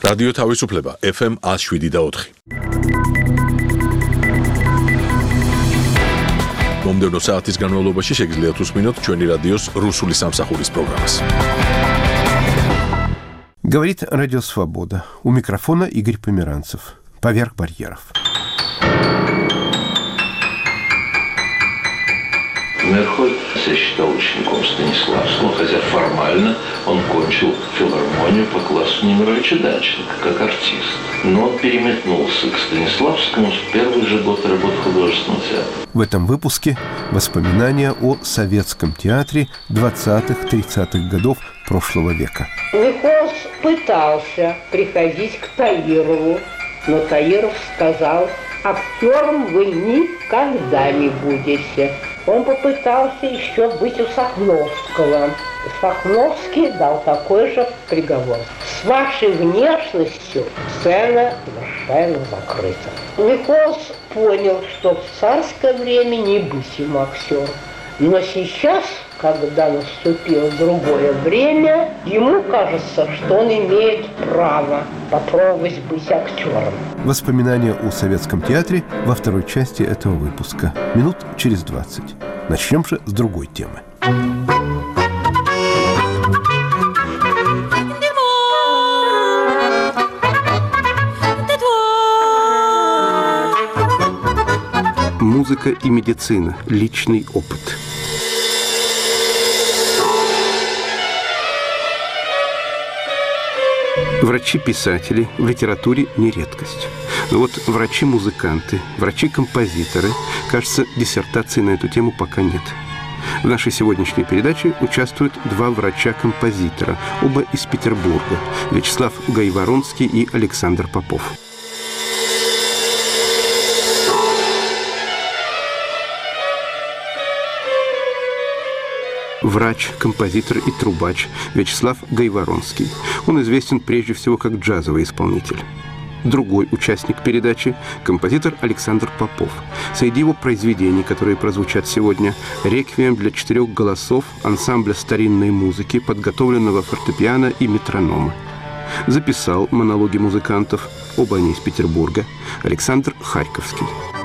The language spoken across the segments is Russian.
რადიო თავისუფლება FM 107.4. მომდევნო საათის განმავლობაში შეგიძლიათ უსმინოთ ჩვენი რადიოს რუსული სამსახურის პროგრამას. Говорит Радио Свобода. У микрофона Игорь Померанцев. Поверх барьеров. Мерхольд себя считал учеником Станиславского, хотя формально он кончил филармонию по классу Немировича Даченко, как артист. Но он переметнулся к Станиславскому в первый же год работы в художественном театре. В этом выпуске воспоминания о советском театре 20-30-х годов прошлого века. Михоус пытался приходить к Таирову, но Таиров сказал: актером вы никогда не будете. Он попытался еще быть у Сахновского. Сахновский дал такой же приговор. С вашей внешностью сцена совершенно закрыта. Михоус понял, что в царское время не быть ему актером. Но сейчас, когда наступило другое время, ему кажется, что он имеет право попробовать быть актером. Воспоминания о советском театре во второй части этого выпуска. Минут через 20. Начнем же с другой темы. Музыка и медицина. Личный опыт. Врачи-писатели в литературе не редкость. Но вот врачи-музыканты, врачи-композиторы, кажется, диссертации на эту тему пока нет. В нашей сегодняшней передаче участвуют два врача-композитора, оба из Петербурга, Вячеслав Гайворонский и Александр Попов. Врач, композитор и трубач Вячеслав Гайворонский. Он известен прежде всего как джазовый исполнитель. Другой участник передачи – композитор Александр Попов. Среди его произведений, которые прозвучат сегодня, реквием для 4 голосов ансамбля старинной музыки, подготовленного фортепиано и метронома. Записал монологи музыкантов, оба они из Петербурга, Александр Харьковский.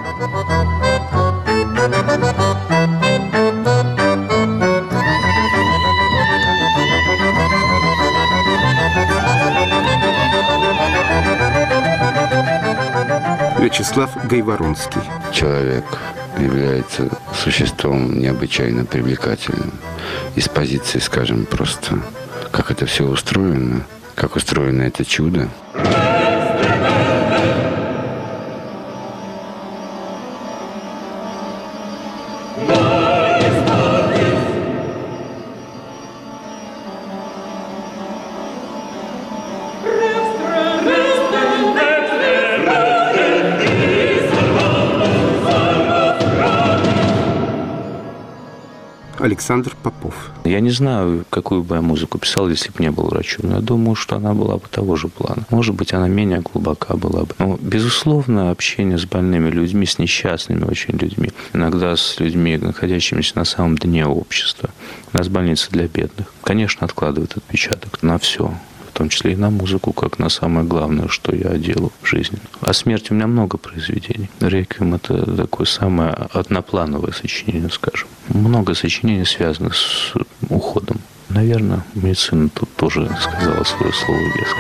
Вячеслав Гайворонский. Человек является существом необычайно привлекательным. Из позиции, скажем, просто, как это все устроено, как устроено это чудо. Александр Попов. Я не знаю, какую бы я музыку писал, если бы не был врачом. Но я думаю, что она была бы того же плана. Может быть, она менее глубока была бы. Но, безусловно, общение с больными людьми, с несчастными очень людьми, иногда с людьми, находящимися на самом дне общества. У нас больница для бедных. Конечно, откладывает отпечаток на все. В том числе и на музыку, как на самое главное, что я делаю в жизни. О смерти у меня много произведений. «Реквием» — это такое самое одноплановое сочинение, скажем. Много сочинений, связанных с уходом. Наверное, медицина тут тоже сказала свое слово веско.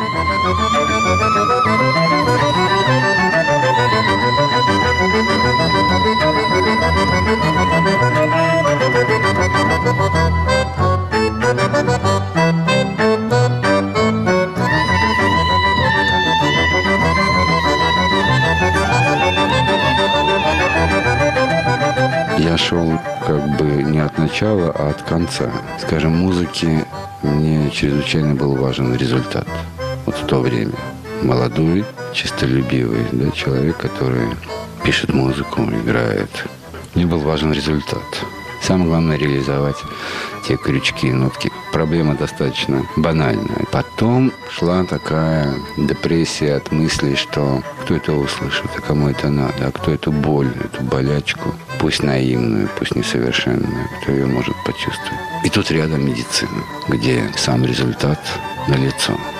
Я шел как бы не от начала, а от конца. Скажем, музыке мне чрезвычайно был важен результат. Вот в то время. Молодой, честолюбивый, да, человек, который пишет музыку, играет. Мне был важен результат. Самое главное — реализовать те крючки, нотки. Проблема достаточно банальная. Потом шла такая депрессия от мыслей, что кто это услышит, а кому это надо, а кто эту боль, эту болячку, пусть наивную, пусть несовершенную, кто ее может почувствовать. И тут рядом медицина, где сам результат налицо.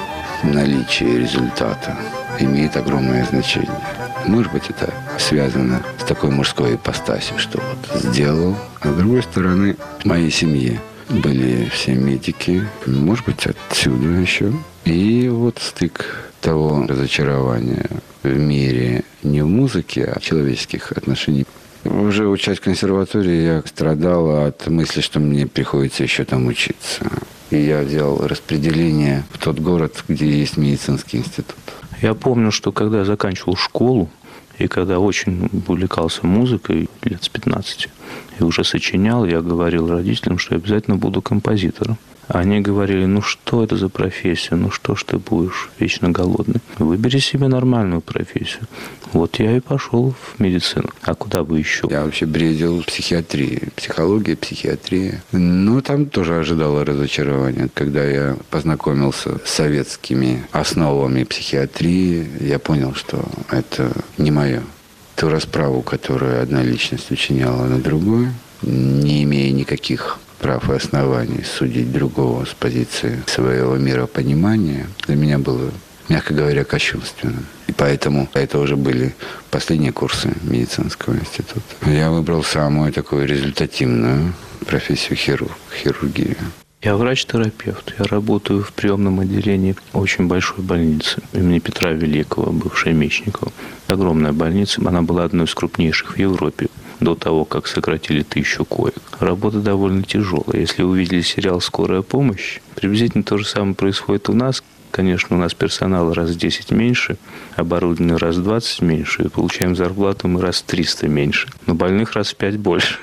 наличие результата имеет огромное значение. Может быть, это связано с такой мужской ипостасью, что вот сделал. А с другой стороны, в моей семье были все медики. Может быть, отсюда еще. И вот стык того разочарования в мире не в музыке, а в человеческих отношениях. Уже учась в консерватории, я страдал от мысли, что мне приходится еще там учиться. И я взял распределение в тот город, где есть медицинский институт. Я помню, что когда я заканчивал школу, и когда очень увлекался музыкой лет с 15, и уже сочинял, я говорил родителям, что я обязательно буду композитором. Они говорили, ну что это за профессия, ну что ж ты будешь вечно голодный. Выбери себе нормальную профессию. Вот я и пошел в медицину. А куда бы еще? Я вообще бредил психиатрией, психология, психиатрия. Но там тоже ожидало разочарования. Когда я познакомился с советскими основами психиатрии, я понял, что это не мое. Ту расправу, которую одна личность учиняла на другую, не имея никаких прав и оснований судить другого с позиции своего миропонимания, для меня было, мягко говоря, кощунственно. И поэтому это уже были последние курсы медицинского института. Я выбрал самую такую результативную профессию хирургию. Я врач-терапевт. Я работаю в приемном отделении очень большой больницы имени Петра Великого, бывшей Мечникова. Огромная больница. Она была одной из крупнейших в Европе до того, как сократили 1000 коек. Работа довольно тяжелая. Если вы увидели сериал «Скорая помощь», приблизительно то же самое происходит у нас. Конечно, у нас персонала раз в 10 меньше, оборудование раз в 20 меньше, и получаем зарплату мы раз в 300 меньше. Но больных раз в 5 больше.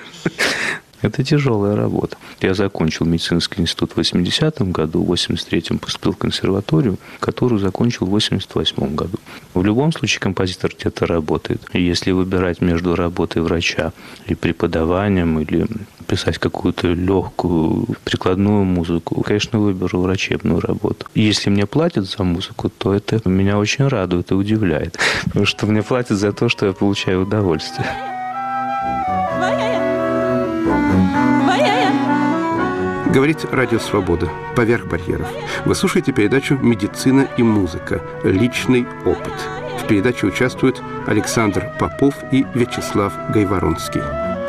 Это тяжелая работа. Я закончил медицинский институт в 80-м году, в 83-м поступил в консерваторию, которую закончил в 88-м году. В любом случае композитор где-то работает. И если выбирать между работой врача и преподаванием, или писать какую-то легкую прикладную музыку, конечно, выберу врачебную работу. И если мне платят за музыку, то это меня очень радует и удивляет. Потому что мне платят за то, что я получаю удовольствие. Говорит Радио Свобода. Поверх барьеров. Вы слушаете передачу «Медицина и музыка. Личный опыт». В передаче участвуют Александр Попов и Вячеслав Гайворонский.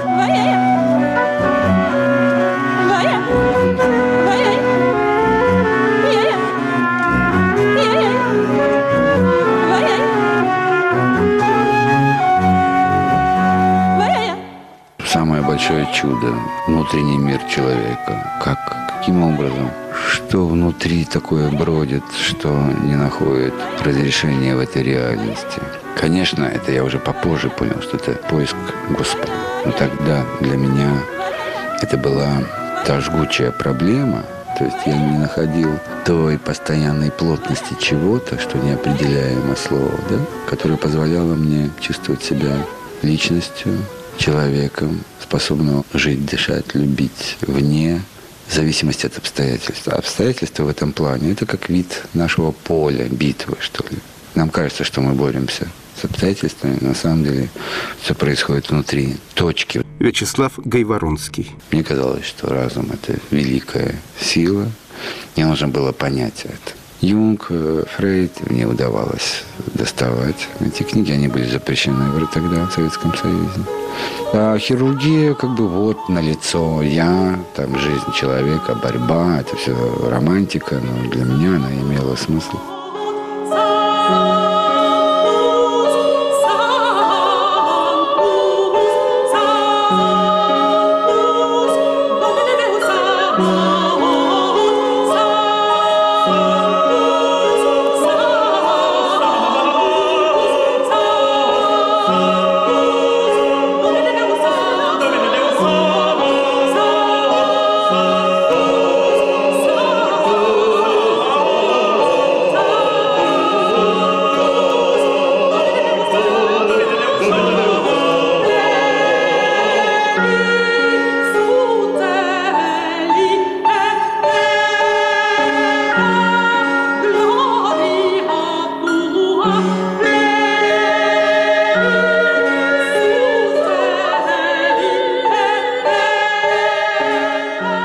Самое большое чудо – внутренний мир человека. Каким образом? Что внутри такое бродит, что не находит разрешения в этой реальности? Конечно, это я уже попозже понял, что это поиск Господа. Но тогда для меня это была та жгучая проблема. То есть я не находил той постоянной плотности чего-то, что неопределяемо слово, да? Которое позволяло мне чувствовать себя личностью, человеком, способным жить, дышать, любить вне зависимости от обстоятельств. А обстоятельства в этом плане – это как вид нашего поля, битвы, что ли. Нам кажется, что мы боремся с обстоятельствами. На самом деле все происходит внутри точки. Вячеслав Гайворонский. Мне казалось, что разум – это великая сила. Мне нужно было понять это. Юнг, Фрейд, мне удавалось доставать. Эти книги, они были запрещены тогда в Советском Союзе. А хирургия как бы вот налицо. Я, там жизнь человека, борьба, это все романтика, но для меня она имела смысл.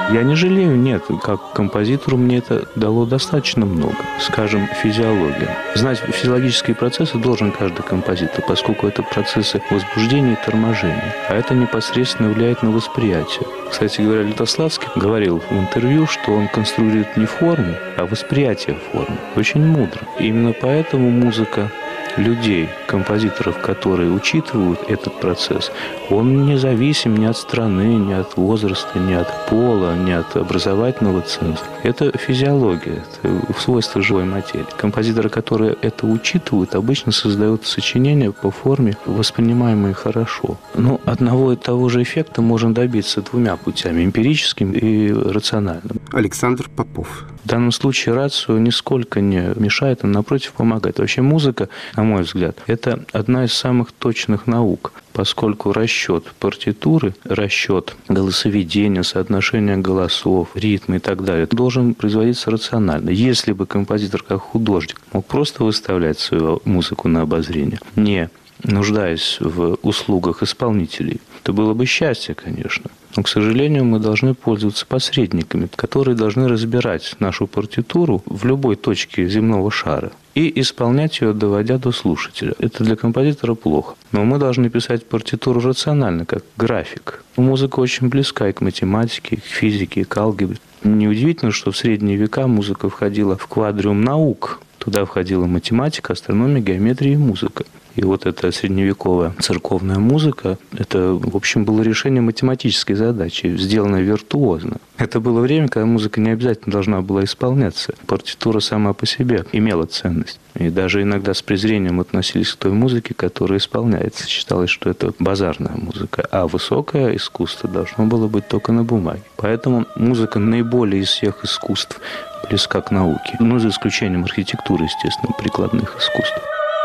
Я не жалею, нет. Как композитору мне это дало достаточно много. Скажем, физиология. Знать физиологические процессы должен каждый композитор, поскольку это процессы возбуждения и торможения. А это непосредственно влияет на восприятие. Кстати говоря, Лютославский говорил в интервью, что он конструирует не форму, а восприятие формы. Очень мудро. И именно поэтому музыка людей, композиторов, которые учитывают этот процесс, он не зависим ни от страны, ни от возраста, ни от пола, ни от образовательного ценза. Это физиология, это свойство живой материи. Композиторы, которые это учитывают, обычно создают сочинения по форме, воспринимаемые хорошо. Но одного и того же эффекта можно добиться двумя путями – эмпирическим и рациональным. Александр Попов. В данном случае рацио нисколько не мешает, а напротив помогает. Вообще музыка, на мой взгляд, это одна из самых точных наук, поскольку расчет партитуры, расчет голосоведения, соотношения голосов, ритма и так далее должен производиться рационально. Если бы композитор как художник мог просто выставлять свою музыку на обозрение, не нуждаясь в услугах исполнителей, это было бы счастье, конечно. Но, к сожалению, мы должны пользоваться посредниками, которые должны разбирать нашу партитуру в любой точке земного шара и исполнять ее, доводя до слушателя. Это для композитора плохо. Но мы должны писать партитуру рационально, как график. Музыка очень близка и к математике, и к физике, и к алгебре. Неудивительно, что в средние века музыка входила в квадриум наук. Туда входила математика, астрономия, геометрия и музыка. И вот эта средневековая церковная музыка, это, в общем, было решение математической задачи, сделанное виртуозно. Это было время, когда музыка не обязательно должна была исполняться. Партитура сама по себе имела ценность. И даже иногда с презрением относились к той музыке, которая исполняется. Считалось, что это базарная музыка, а высокое искусство должно было быть только на бумаге. Поэтому музыка наиболее из всех искусств близка к науке. Ну, за исключением архитектуры, естественно, прикладных искусств.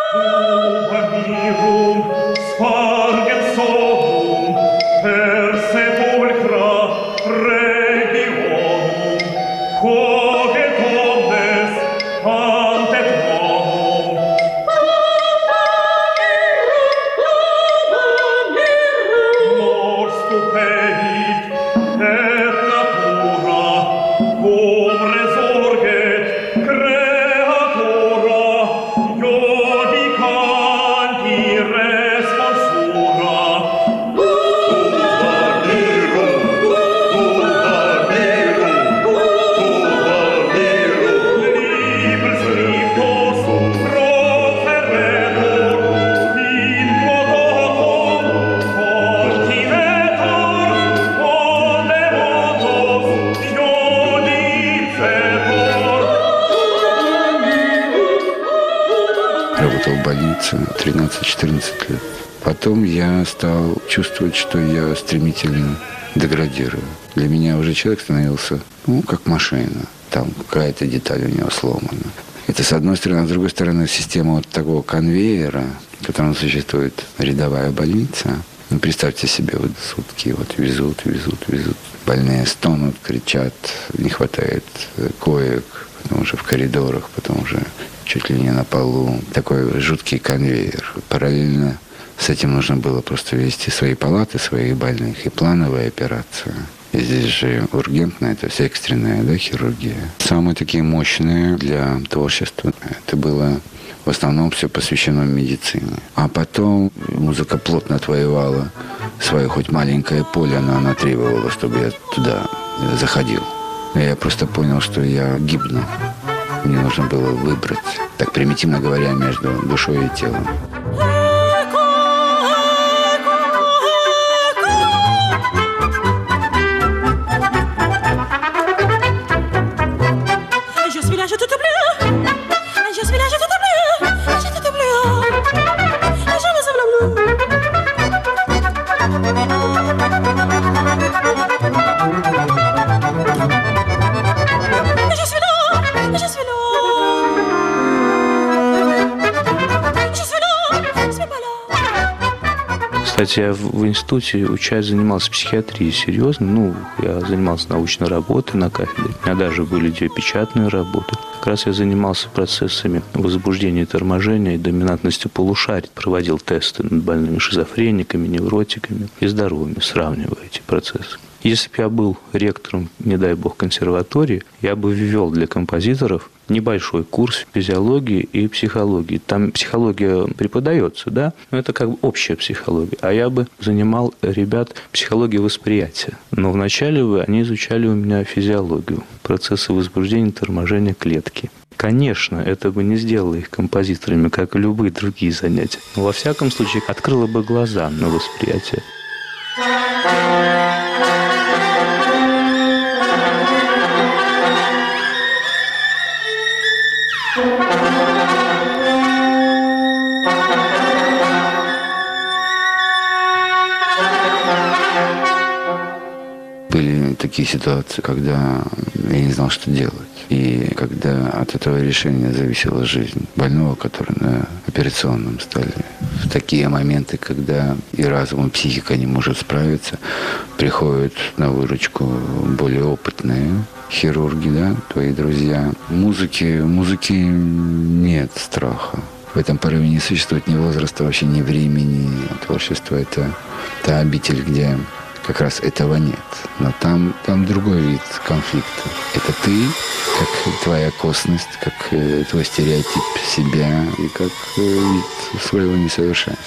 Работал в больнице 13-14 лет. Потом я стал чувствовать, что я стремительно деградирую. Для меня уже человек становился, как машина. Там какая-то деталь у него сломана. Это с одной стороны. А с другой стороны, система вот такого конвейера, в котором существует рядовая больница. Представьте себе, вот сутки везут. Больные стонут, кричат, не хватает коек, потом уже в коридорах, потом уже чуть ли не на полу. Такой жуткий конвейер. Параллельно с этим нужно было просто вести свои палаты, своих больных и плановые операции. И здесь же ургентная, это вся экстренная, хирургия. Самые такие мощные для творчества. Это было в основном все посвящено медицине. А потом музыка плотно отвоевала свое хоть маленькое поле, но она требовала, чтобы я туда заходил. И я просто понял, что я гибну. Мне нужно было выбрать, так примитивно говоря, между душой и телом. Кстати, я в институте, учась, занимался психиатрией серьезно. Я занимался научной работой на кафедре. У меня даже были 2 печатные работы. Как раз я занимался процессами возбуждения и торможения и доминантностью полушарий. Проводил тесты над больными шизофрениками, невротиками и здоровыми, сравнивая эти процессы. Если бы я был ректором, не дай бог, консерватории, я бы ввел для композиторов небольшой курс физиологии и психологии. Там психология преподается, да, но это как бы общая психология. А я бы занимал ребят психологией восприятия. Но вначале они изучали у меня физиологию, процессы возбуждения, торможения клетки. Конечно, это бы не сделало их композиторами, как и любые другие занятия. Но во всяком случае открыло бы глаза на восприятие. Были такие ситуации, когда я не знал, что делать. И когда от этого решения зависела жизнь больного, который на операционном столе. В такие моменты, когда и разум, и психика не может справиться, приходят на выручку более опытные хирурги, да, твои друзья. Музыки нет страха. В этом порыве не существует ни возраста, вообще ни времени. Творчество — это та обитель, где как раз этого нет. Но там другой вид конфликта. Это ты, как твоя косность, как твой стереотип себя и как вид своего несовершенства.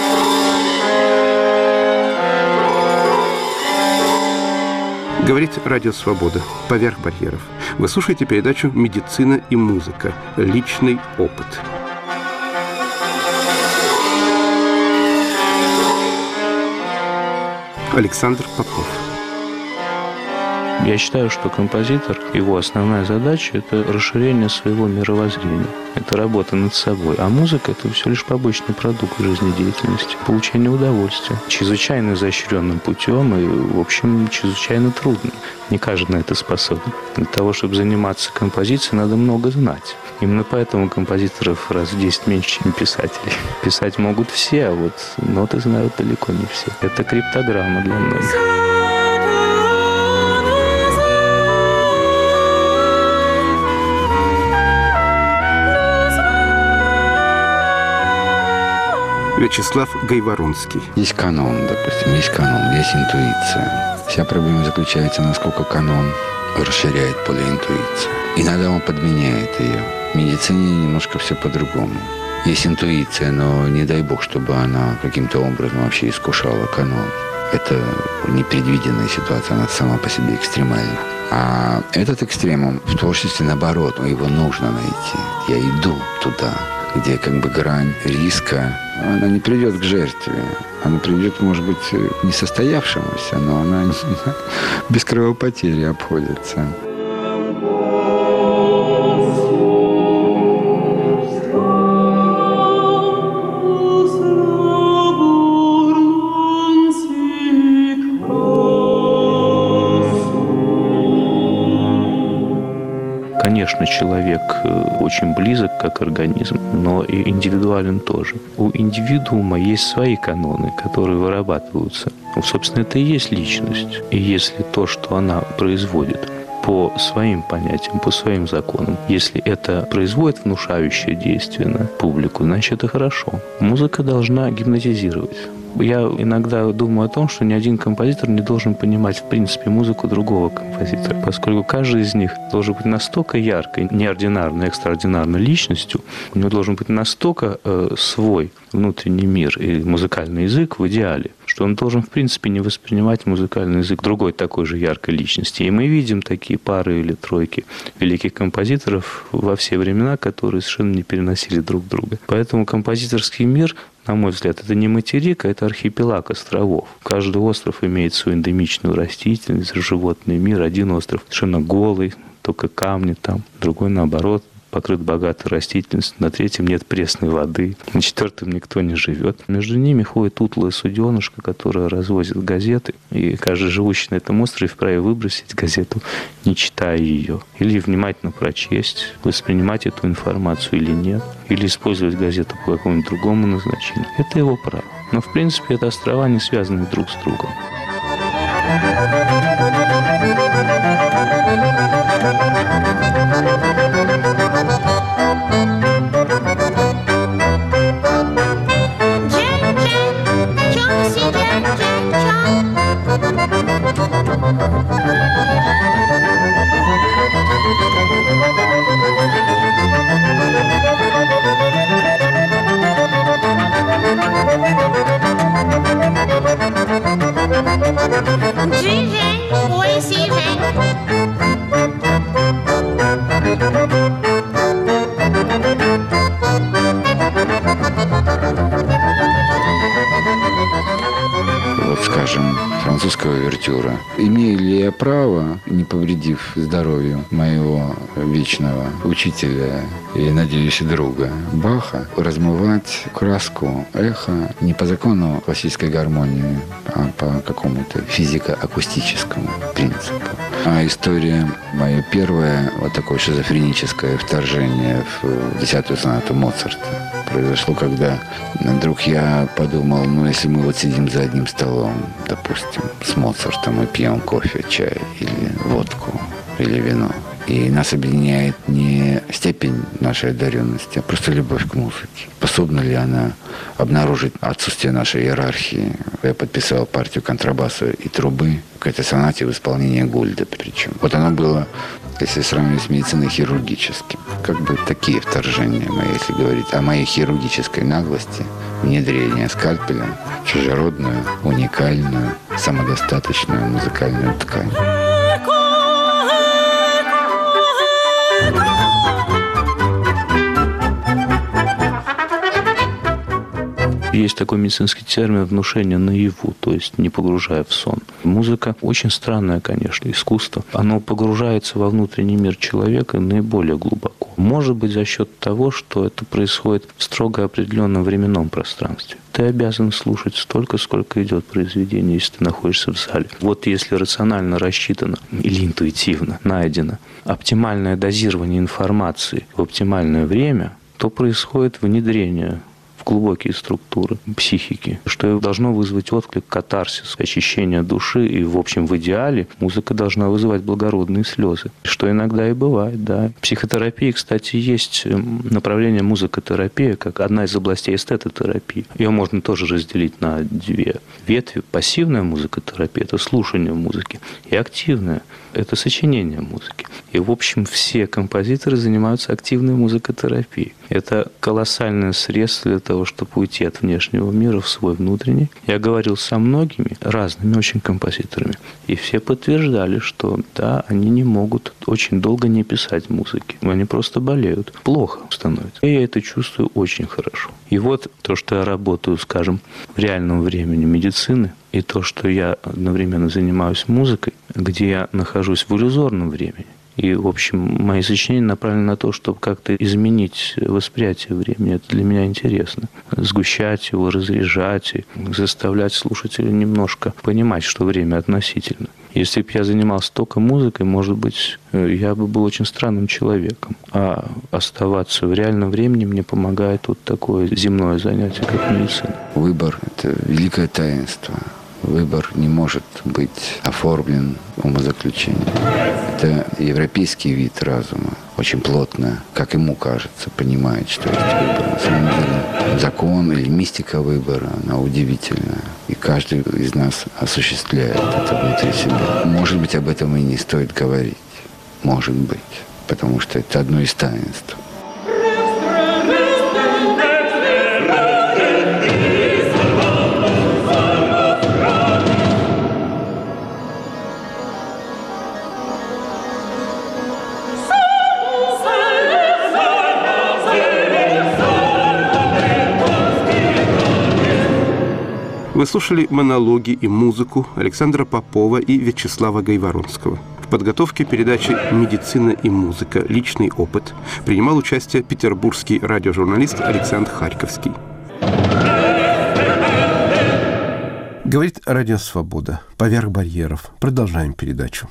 Говорит Радио Свобода. Поверх барьеров. Вы слушаете передачу «Медицина и музыка. Личный опыт». Александр Попов. Я считаю, что композитор, его основная задача – это расширение своего мировоззрения. Это работа над собой. А музыка – это всего лишь побочный продукт жизнедеятельности, получение удовольствия. Чрезвычайно изощренным путем и, в общем, чрезвычайно трудно. Не каждый на это способен. Для того, чтобы заниматься композицией, надо много знать. Именно поэтому композиторов раз в 10 меньше, чем писателей. Писать могут все, а вот ноты знают далеко не все. Это криптограмма для многих. Вячеслав Гайворонский. Есть канон, допустим, есть интуиция. Вся проблема заключается, насколько канон расширяет поле интуиции. Иногда он подменяет ее. В медицине немножко все по-другому. Есть интуиция, но не дай бог, чтобы она каким-то образом вообще искушала канон. Это непредвиденная ситуация, она сама по себе экстремальна. А этот экстремум в творчестве, наоборот, его нужно найти. Я иду туда, где как бы грань риска, она не придет к жертве. Она придет, может быть, к несостоявшемуся, но она без кровопотери обходится. Конечно, человек очень близок как организм, но и индивидуален тоже. У индивидуума есть свои каноны, которые вырабатываются. Собственно, это и есть личность. И если то, что она производит по своим понятиям, по своим законам, если это производит внушающее действие на публику, значит, это хорошо. Музыка должна гипнотизировать. Я иногда думаю о том, что ни один композитор не должен понимать, в принципе, музыку другого композитора, поскольку каждый из них должен быть настолько яркой, неординарной, экстраординарной личностью, у него должен быть настолько свой внутренний мир и музыкальный язык в идеале, что он должен, в принципе, не воспринимать музыкальный язык другой такой же яркой личности. И мы видим такие пары или тройки великих композиторов во все времена, которые совершенно не переносили друг друга. Поэтому композиторский мир, на мой взгляд, это не материк, а это архипелаг островов. Каждый остров имеет свою эндемичную растительность, животный мир. Один остров совершенно голый, только камни там, другой, наоборот, покрыт богатой растительностью, на третьем нет пресной воды, на четвертом никто не живет. Между ними ходит утлая суденышка, которая развозит газеты, и каждый живущий на этом острове вправе выбросить газету, не читая ее, или внимательно прочесть, воспринимать эту информацию или нет, или использовать газету по какому-нибудь другому назначению. Это его право. Но, в принципе, это острова не связаны друг с другом. Вот, скажем, французского увертюра. Имею ли я право, не повредив здоровью моего вечного учителя и, надеюсь, и друга Баха, размывать краску эха не по закону классической гармонии, а по какому-то физико-акустическому принципу? А история моя первая, вот такое шизофреническое вторжение в 10-ю сонату Моцарта произошло, когда вдруг я подумал, ну, если мы вот сидим за одним столом, допустим, с Моцартом и пьем кофе, чай или водку, или вино, и нас объединяет не степень нашей одаренности, а просто любовь к музыке. Способна ли она обнаружить отсутствие нашей иерархии? Я подписал партию контрабаса и трубы к этой сонате в исполнении Гульда причем. Вот оно было, если сравнивать с медициной, хирургическим. Как бы такие вторжения мои, если говорить о моей хирургической наглости, внедрение скальпелем в чужеродную, уникальную, самодостаточную музыкальную ткань. Есть такой медицинский термин «внушение наяву», то есть не погружая в сон. Музыка очень странное, конечно, искусство. Оно погружается во внутренний мир человека наиболее глубоко. Может быть, за счет того, что это происходит в строго определенном временном пространстве. Ты обязан слушать столько, сколько идет произведение, если ты находишься в зале. Вот если рационально рассчитано или интуитивно найдено оптимальное дозирование информации в оптимальное время, то происходит внедрение в глубокие структуры психики, что должно вызвать отклик, катарсис, очищение души, и, в общем, в идеале музыка должна вызывать благородные слезы, что иногда и бывает, да. В психотерапии, кстати, есть направление музыкотерапия, как одна из областей эстетотерапии. Ее можно тоже разделить на две ветви. Пассивная музыкотерапия – это слушание музыки, и активная – это сочинение музыки. И, в общем, все композиторы занимаются активной музыкотерапией. Это колоссальное средство для того, чтобы уйти от внешнего мира в свой внутренний. Я говорил со многими разными очень композиторами, и все подтверждали, что да, они не могут очень долго не писать музыки. Они просто болеют. Плохо становится. И я это чувствую очень хорошо. И вот то, что я работаю, скажем, в реальном времени медицины, и то, что я одновременно занимаюсь музыкой, где я нахожусь в иллюзорном времени. И, в общем, мои сочинения направлены на то, чтобы как-то изменить восприятие времени. Это для меня интересно. Сгущать его, разряжать и заставлять слушателя немножко понимать, что время относительно. Если бы я занимался только музыкой, может быть, я бы был очень странным человеком. А оставаться в реальном времени мне помогает вот такое земное занятие, как медицина. Выбор – это великое таинство. Выбор не может быть оформлен умозаключением. Это европейский вид разума. Очень плотно, как ему кажется, понимает, что есть выбор. На самом деле закон или мистика выбора, она удивительная. И каждый из нас осуществляет это внутри себя. Может быть, об этом и не стоит говорить. Может быть. Потому что это одно из таинств. Вы слушали монологи и музыку Александра Попова и Вячеслава Гайворонского. В подготовке передачи «Медицина и музыка. Личный опыт» принимал участие петербургский радиожурналист Александр Харьковский. Говорит Радио Свобода. Поверх барьеров. Продолжаем передачу.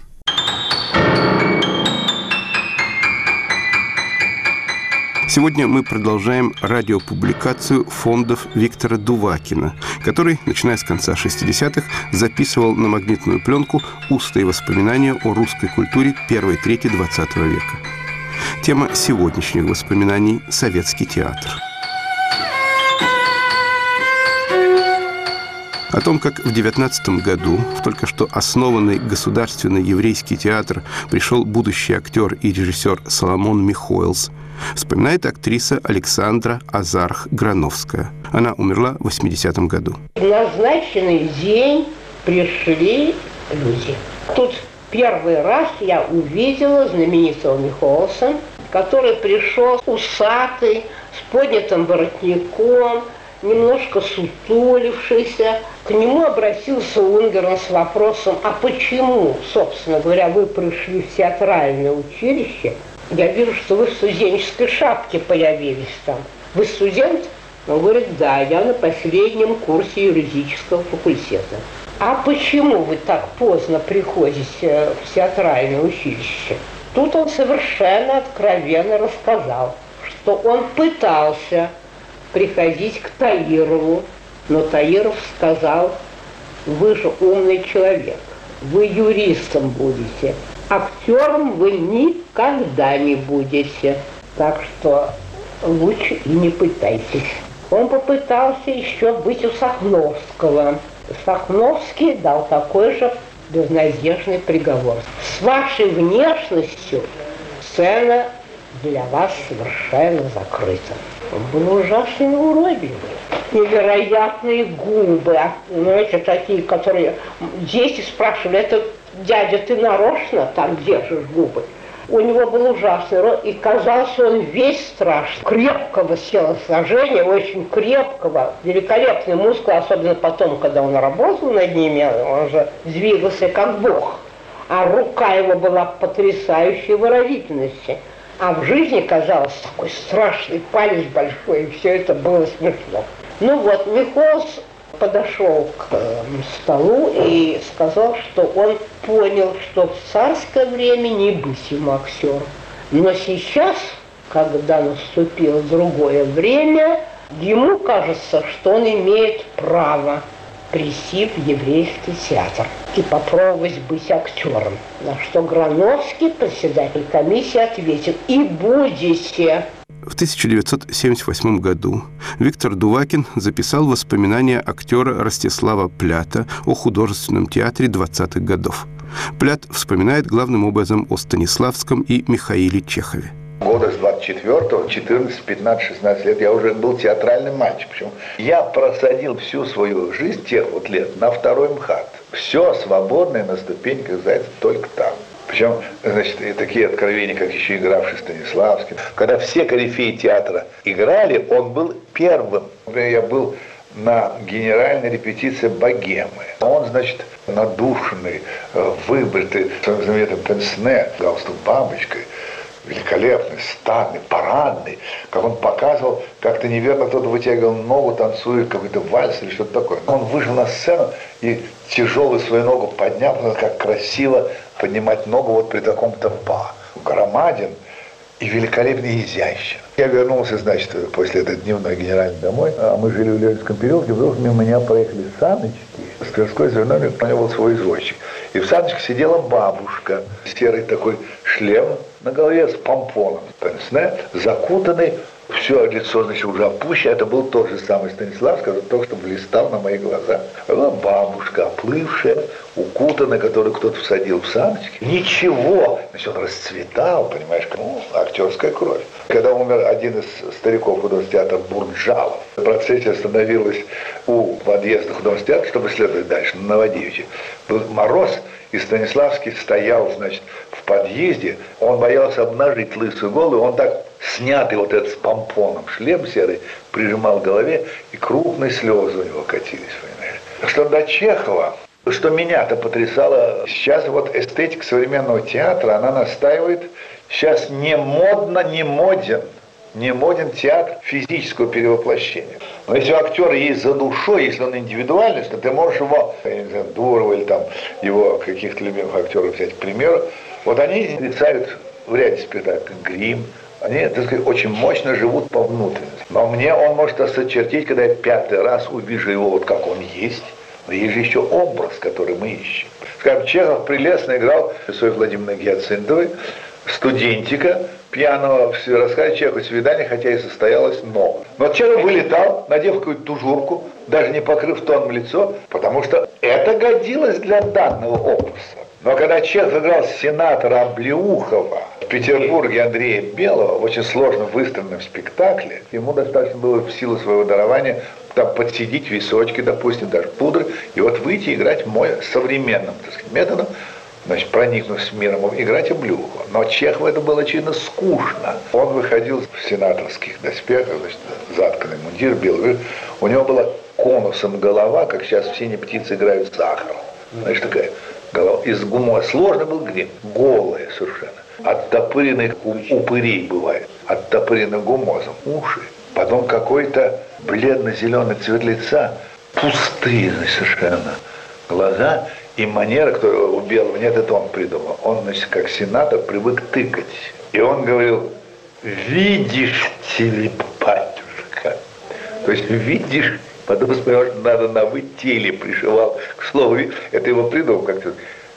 Сегодня мы продолжаем радиопубликацию фондов Виктора Дувакина, который, начиная с конца 60-х, записывал на магнитную пленку устные воспоминания о русской культуре первой трети XX века. Тема сегодняшних воспоминаний – советский театр. О том, как в 19 году в только что основанный Государственный еврейский театр пришел будущий актер и режиссер Соломон Михоэлс, вспоминает актриса Александра Азарх-Грановская. Она умерла в 80-м году. В назначенный день пришли люди. Тут первый раз я увидела знаменитого Михоэлса, который пришел усатый, с поднятым воротником, немножко сутулившийся. К нему обратился Унгерн с вопросом: а почему, собственно говоря, вы пришли в театральное училище? Я вижу, что вы в студенческой шапке появились там. Вы студент? Он говорит: да, я на последнем курсе юридического факультета. А почему вы так поздно приходите в театральное училище? Тут он совершенно откровенно рассказал, что он пытался приходить к Таирову, но Таиров сказал: вы же умный человек, вы юристом будете, актером вы никогда не будете, так что лучше и не пытайтесь. Он попытался еще быть у Сахновского. Сахновский дал такой же безнадежный приговор: с вашей внешностью сцена для вас совершенно закрыта. Он был ужасно уродливый. Невероятные губы, знаете, такие, которые дети спрашивали: это, дядя, ты нарочно так держишь губы? У него был ужасный рот, и казался он весь страшный. Крепкого телосложения, очень крепкого, великолепный мускул, особенно потом, когда он работал над ними, он же двигался как бог. А рука его была потрясающей выразительности. А в жизни казалось такой страшный палец большой, и все это было смешно. Ну вот, Михоэлс подошел к столу и сказал, что он понял, что в царское время не быть ему актером. Но сейчас, когда наступило другое время, ему кажется, что он имеет право прийти в еврейский театр и попробовать быть актером. На что Грановский, председатель комиссии, ответил: и будете. В 1978 году Виктор Дувакин записал воспоминания актера Ростислава Плята о художественном театре 20-х годов. Плят вспоминает главным образом о Станиславском и Михаиле Чехове. Года с 24-го, 14, 15, 16 лет я уже был театральным мальчиком. Почему? Я просадил всю свою жизнь, тех вот лет, на второй МХАТ. Все свободное на ступеньках Зайцева только там. Причем, значит, и такие откровения, как еще игравший Станиславский. Когда все корифеи театра играли, он был первым. Я был на генеральной репетиции «Богемы». Он, значит, надушенный, выбритый, своим знаменитым пенсне, галстук бабочкой, великолепный, статный, парадный, как он показывал, как-то неверно кто-то вытягивал ногу, танцует какой-то вальс или что-то такое. Он вышел на сцену и тяжелую свою ногу поднял, как красиво поднимать ногу вот при таком-то па. Громаден и великолепно изящен. Я вернулся, значит, после этого дневной генеральной домой, а мы жили в Ленинском переулке, вдруг мимо меня проехали саночки, с Тверской зверной у него был свой извозчик. И в саночке сидела бабушка, серый такой шлем на голове с помпоном, пенсне, закутанный, все лицо, значит, уже опущено. Это был тот же самый Станислав, который только что блистал на мои глаза. Была бабушка, оплывшая, укутанная, которую кто-то всадил в саночки. Ничего. Значит, он расцветал, понимаешь, актерская кровь. Когда умер один из стариков художественного театра Бурджалов, процессия остановилась у подъезда художественного театра, чтобы следовать дальше, на Новодевичье. Был мороз, и Станиславский стоял, значит, в подъезде. Он боялся обнажить лысую голову, он так снятый вот этот с помпоном шлем серый прижимал к голове, и крупные слезы у него катились, понимаешь. Что до Чехова, что меня-то потрясало, сейчас вот эстетика современного театра, она настаивает, сейчас не модно, не моден театр физического перевоплощения. Но если у актера есть за душой, если он индивидуальность, то ты можешь его, я не знаю, Дурова или там его каких-то любимых актеров взять, к примеру, вот они лицают в ряде спектаклей «Грим», они, так сказать, очень мощно живут по внутренности. Но мне он может осочертить, когда я 5-й раз увижу его вот как он есть. Но есть же еще образ, который мы ищем. Скажем, Чехов прелестно играл Софьей Владимировной Гиацинтовой студентика пьяного, рассказать Чеху свидание, хотя и состоялось много. Но Чехов вылетал, надев какую-то тужурку, даже не покрыв тоном лицо, потому что это годилось для данного опуса. Но когда Чехов играл сенатора Облеухова в Петербурге Андрея Белого в очень сложно выстроенном спектакле, ему достаточно было в силу своего дарования там подсидеть височки, допустим, даже пудры, и вот выйти и играть современным, так сказать, методом, значит, проникнув с миром, играть Облеухова. Но Чехову это было очевидно скучно. Он выходил в сенаторских доспехах, значит, затканный мундир белый, у него была конусом голова, как сейчас в «Синей птице» играют сахар. Значит, такая голова из гумора. Сложно был грим, голая совершенно. Оттопыренных упырей бывает, оттопыренных гумозом уши. Потом какой-то бледно-зеленый цвет лица, пустые совершенно глаза и манера, которую у Белого нет, это он придумал. Он, значит, как сенатор привык тыкать. И он говорил: видишь, телепатюшка. То есть видишь, потом вспоминал, что надо на «вы» теле пришивал к слову. Это его придумал как-то.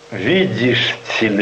Видишь,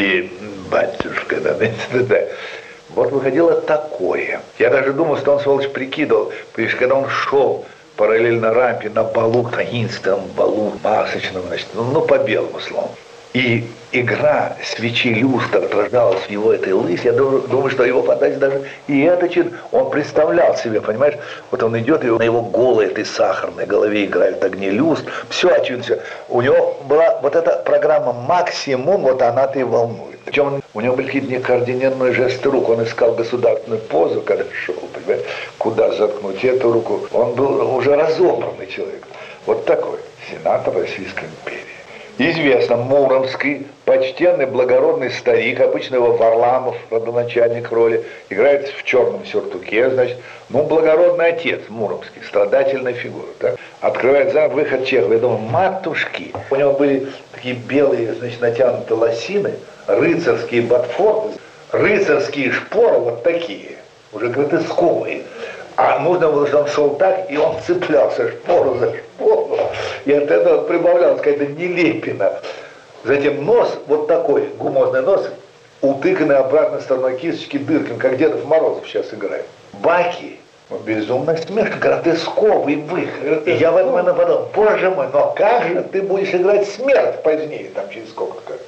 телепатюшка. Да. Вот выходило такое. Я даже думал, что он, сволочь, прикидывал, потому что когда он шел параллельно рампе на балу, таинственном балу, масочном, значит, ну по белому слову. И игра свечи люстр отражалась в его этой лысе. Я думаю, что его фантазия даже и это чуть он представлял себе, понимаешь? Вот он идет, и на его голой этой сахарной голове играют огни люстр. Все очевидно, все. У него была вот эта программа «Максимум», вот она-то и волнует. Причем у него были какие-то некоординированные жесты рук. Он искал государственную позу, когда шел, понимаешь? Куда заткнуть эту руку. Он был уже разобранный человек. Вот такой сенатор Российской империи. Известно, муромский, почтенный, благородный старик, обычно его Варламов, родоначальник роли, играет в черном сюртуке, значит, ну, благородный отец муромский, страдательная фигура, так? Открывает за выход Чехова, я думаю, матушки. У него были такие белые, значит, натянутые лосины, рыцарские ботфорты, рыцарские шпоры вот такие, уже гротесковые. А нужно было, что он шел так, и он цеплялся шпору за шпору. И от этого прибавлялась какая-то нелепина. Затем нос, вот такой гумозный нос, утыканный обратной стороной кисточки дырками, как Дедов Морозов сейчас играет. Баки, безумно смешно, гротесковый выход. И я в этот момент подумал: боже мой, но как же ты будешь играть смерть позднее, там через сколько картин.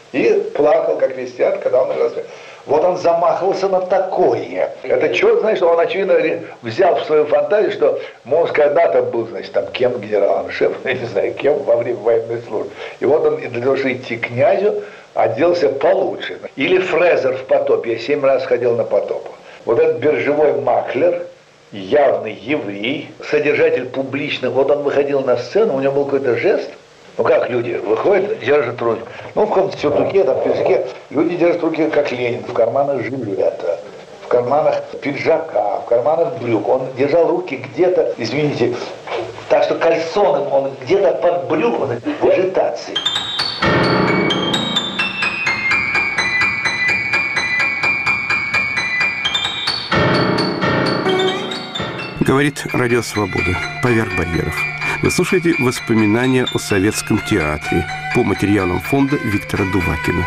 И плакал, как весь театр, когда он играл смерть. Вот он замахивался на такое. Это черт знает, что он, очевидно, взял в свою фантазию, что Мозг когда-то был, значит, там, кем генералом, шефом, я не знаю, кем во время военной службы. И вот он, для того, чтобы идти к князю, оделся получше. Или Фрезер в «Потопе». Я 7 раз ходил на «Потоп». Вот этот биржевой маклер, явный еврей, содержатель публичных, вот он выходил на сцену, у него был какой-то жест. Ну как люди выходят, держат руки. Ну в каком-то сюртуке, там в пиджаке, люди держат руки как Ленин, в карманах жилета, в карманах пиджака, в карманах брюк. Он держал руки где-то, извините, так что кальсоном он где-то под брюком в ажитации. Говорит Радио Свобода. Поверх барьеров. Вы слушаете воспоминания о советском театре по материалам фонда Виктора Дувакина.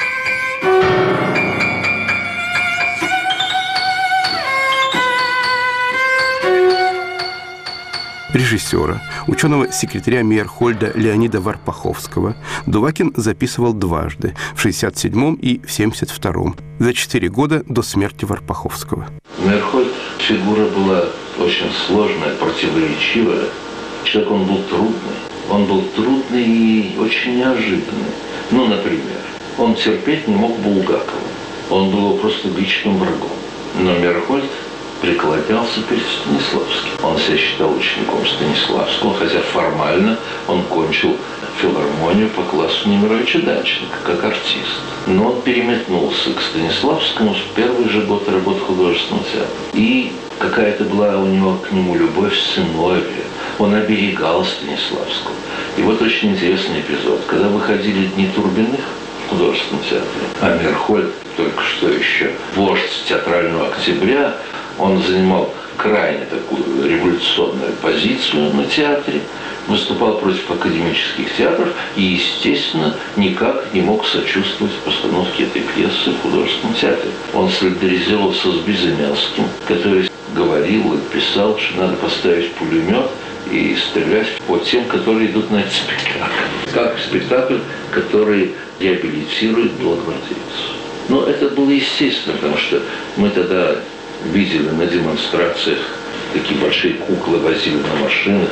Режиссера, ученого-секретаря Мейерхольда Леонида Варпаховского Дувакин записывал дважды, в 1967 и в 1972, за 4 года до смерти Варпаховского. Мейерхольд фигура была очень сложная, противоречивая. Человек, он был трудный. Он был трудный и очень неожиданный. Ну, например, он терпеть не мог Булгакова. Он был его просто личным врагом. Но Мейерхольд преклонялся перед Станиславским. Он себя считал учеником Станиславского, хотя формально он кончил филармонию по классу Немировича Данченко, как артист. Но он переметнулся к Станиславскому в первый же год работы художественного театра. И какая-то была у него к нему любовь сыновья. Он оберегал Станиславского. И вот очень интересный эпизод. Когда выходили «Дни Турбиных» в художественном театре, а Мейерхольд только что еще вождь театрального октября, он занимал крайне такую революционную позицию на театре, выступал против академических театров и, естественно, никак не мог сочувствовать постановке этой пьесы в художественном театре. Он солидаризировался с Безымянским, который говорил и писал, что надо поставить пулемет и стрелять по тем, которые идут на этот спектакль. Как спектакль, который реабилитирует белогвардейцев. Но это было естественно, потому что мы тогда видели на демонстрациях, такие большие куклы возили на машинах,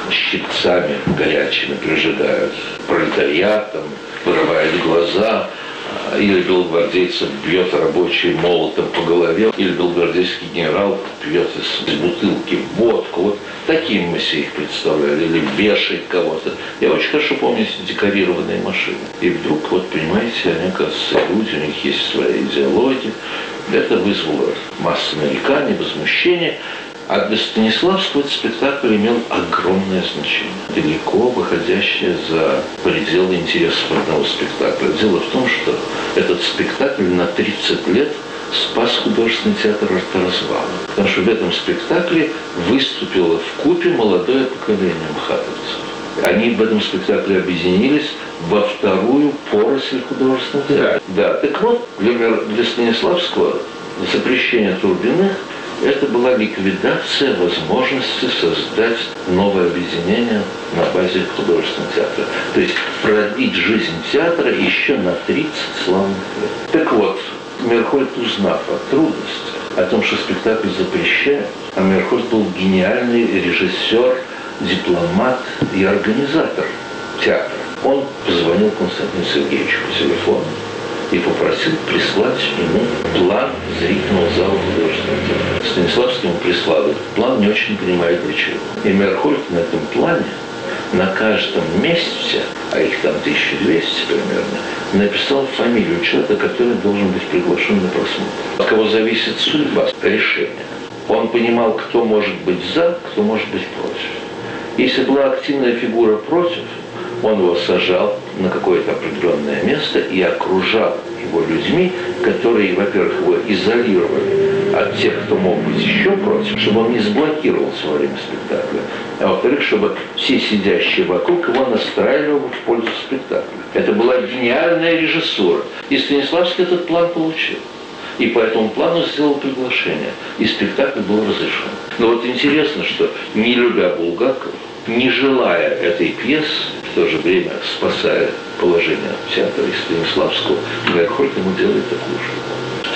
щипцами горячими прижигают пролетариатом, вырывают глаза, или белогвардейцев бьет рабочий молотом по голове, или белогвардейский генерал пьет из бутылки водку. Вот таким мы себе их представляли, или вешает кого-то. Я очень хорошо помню эти декорированные машины. И вдруг, вот понимаете, они, оказывается, люди, у них есть своя идеология. Это вызвало массу нареканий, возмущения. А для Станиславского этот спектакль имел огромное значение, далеко выходящее за пределы интересов одного спектакля. Дело в том, что этот спектакль на 30 лет спас художественный театр от развала. Потому что в этом спектакле выступило вкупе молодое поколение мхатовцев. Они в этом спектакле объединились во вторую поросль художественного театра. Да, так вот, для Станиславского запрещение Турбиных – это была ликвидация возможности создать новое объединение на базе художественного театра. То есть продлить жизнь театра еще на 30 славных лет. Так вот, Мейерхольд, узнав о трудностях, о том, что спектакль запрещают, а Мейерхольд был гениальный режиссер, дипломат и организатор театра, он позвонил Константину Сергеевичу по телефону и попросил прислать ему план зрительного зала художественного театра. Станиславский ему прислал этот план, не очень понимает для чего. И Мейерхольд на этом плане, на каждом месте, а их там 1200 примерно, написал фамилию человека, который должен быть приглашен на просмотр. От кого зависит судьба решения. Он понимал, кто может быть за, кто может быть против. Если была активная фигура против, он его сажал на какое-то определенное место и окружал его людьми, которые, во-первых, его изолировали от тех, кто мог быть еще против, чтобы он не заблокировался во время спектакля, а во-вторых, чтобы все сидящие вокруг его настраивали в пользу спектакля. Это была гениальная режиссура. И Станиславский этот план получил. И по этому плану сделал приглашение. И спектакль был разрешен. Но вот интересно, что не любя Булгакова, не желая этой пьесы, в то же время спасая положение театра и Станиславского, Мейерхольд ему делает такую штуку. В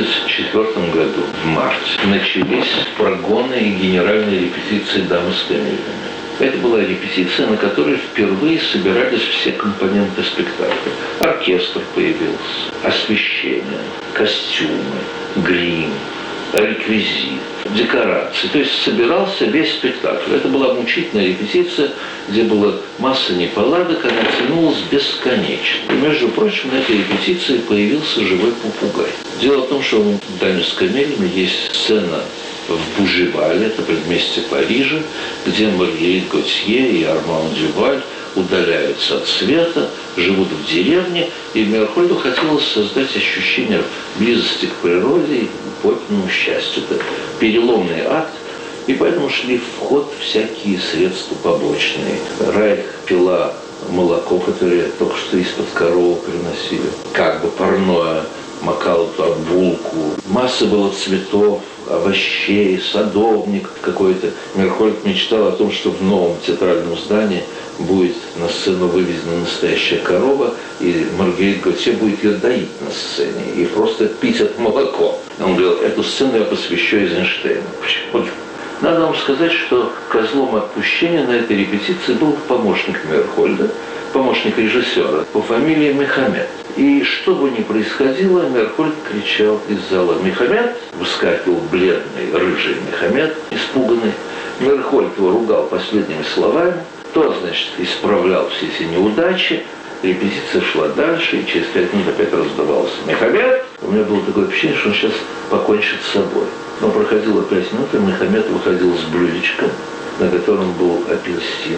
1934 году, в марте, начались прогоны и генеральные репетиции «Дамы с камелиями». Это была репетиция, на которой впервые собирались все компоненты спектакля. Оркестр появился, освещение, костюмы, грим, реквизит, декорации. То есть собирался весь спектакль. Это была мучительная репетиция, где была масса неполадок, она тянулась бесконечно. И, между прочим, на этой репетиции появился живой попугай. Дело в том, что в «Даме с камелиями» есть сцена в Бужевале, это предместье Парижа, где Маргерит Готье и Арман Дюваль удаляются от света, живут в деревне, и Мейерхольду хотелось создать ощущение близости к природе и подлинному счастью. Это переломный акт, и поэтому шли в ход всякие средства побочные. Райх пила молоко, которое только что из-под коровы приносили, как бы парное, макал туда булку. Масса было цветов, овощей, садовник какой-то. Мейерхольд мечтал о том, что в новом театральном здании будет на сцену выведена настоящая корова, и Маргерит Готье будет ее доить на сцене и просто пить это молоко. Он говорил, эту сцену я посвящу Эйзенштейну. Вот. Надо вам сказать, что козлом отпущения на этой репетиции был помощник Мейерхольда, помощник режиссера по фамилии Мехамед. И что бы ни происходило, Мейерхольд кричал из зала «Мехамед!», выскакивал бледный, рыжий Мехамед, испуганный. Мейерхольд его ругал последними словами. То, значит, исправлял все эти неудачи. Репетиция шла дальше, и через 5 минут опять раздавался «Мехамед!». У меня было такое впечатление, что он сейчас покончит с собой. Но проходило 5 минут, и Мехамед выходил с блюдечком, на котором был апельсин,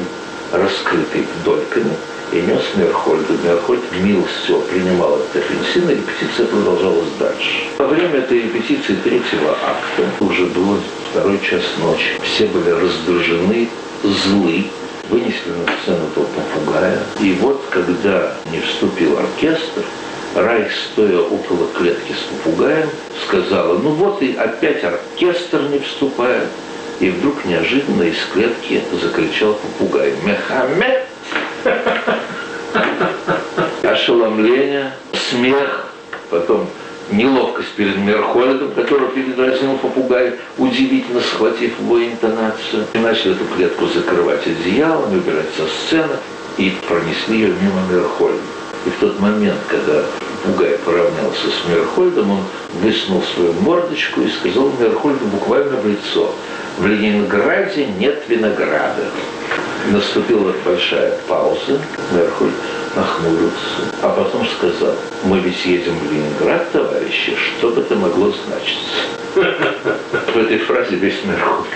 раскрытый дольками, и нес Мейерхольду. Мейерхольд милостиво принимал этот апельсин, и репетиция продолжалась дальше. Во время этой репетиции третьего акта, уже было 2 час ночи, все были раздражены, злы, вынесли на сцену этого попугая. И вот, когда не вступил оркестр, Райх, стоя около клетки с попугаем, сказала: ну вот и опять оркестр не вступает. И вдруг неожиданно из клетки закричал попугай: «Мехамед!» Ошеломление, смех, потом неловкость перед Мейерхольдом, которого передразнил попугай, удивительно схватив его интонацию. И начали эту клетку закрывать одеялом, убирать со сцены, и пронесли ее мимо Мейерхольда. И в тот момент, когда попугай поравнялся с Мейерхольдом, он высунул свою мордочку и сказал Мейерхольду буквально в лицо: «В Ленинграде нет винограда». Наступила большая пауза, Мейерхольд нахмурился, а потом сказал: «Мы ведь едем в Ленинград, товарищи, что бы это могло значить?» В этой фразе весь Мейерхольд.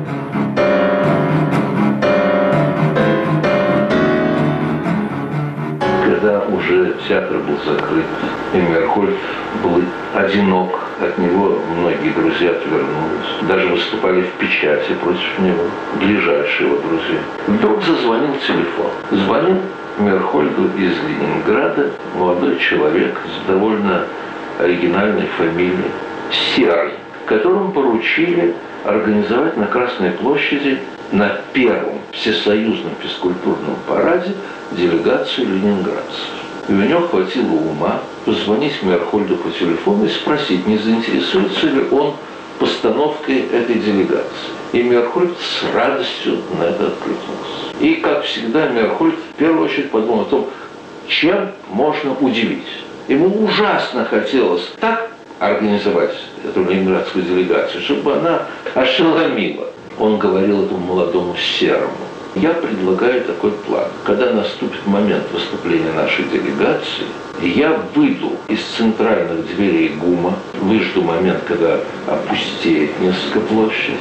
Когда уже театр был закрыт, и Мейерхольд был одинок, от него многие друзья отвернулись, даже выступали в печати против него, ближайшие его друзья. Вдруг зазвонил телефон. Звонил Мейерхольду из Ленинграда молодой человек с довольно оригинальной фамилией Серый, которому поручили организовать на Красной площади на первом всесоюзном физкультурном параде делегацию ленинградцев. И у него хватило ума позвонить Мейерхольду по телефону и спросить, не заинтересуется ли он постановкой этой делегации. И Мейерхольд с радостью на это откликнулся. И, как всегда, Мейерхольд в первую очередь подумал о том, чем можно удивить. Ему ужасно хотелось так организовать эту ленинградскую делегацию, чтобы она ошеломила. Он говорил этому молодому Серому: я предлагаю такой план. Когда наступит момент выступления нашей делегации, я выйду из центральных дверей ГУМа, выжду момент, когда опустеет несколько площадь,